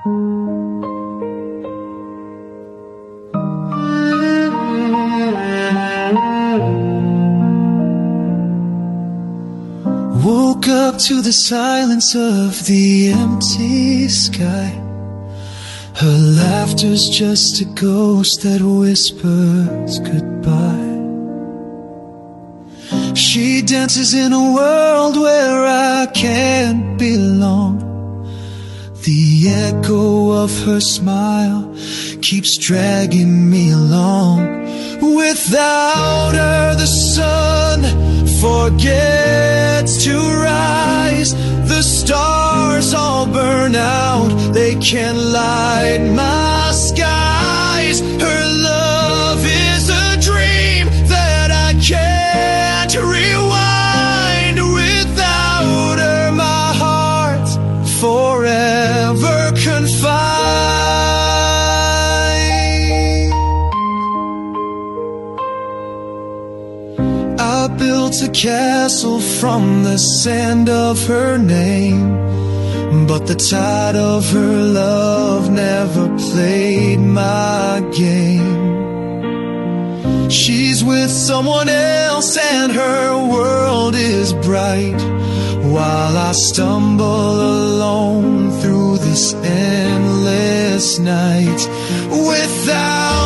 Woke up to the silence of the empty sky. Her laughter's just a ghost that whispers goodbye. She dances in a world where I can't belong. The echo of her smile keeps dragging me along. Without her the sun forgets to rise. The stars all burn out, they can't light my skies. Her love is a dream that I can't rewind. Without her my heart's forever confined. I built a castle from the sand of her name, but the tide of her love never played my game. She's with someone else and her world is bright, while I stumble alone through this endless night. Without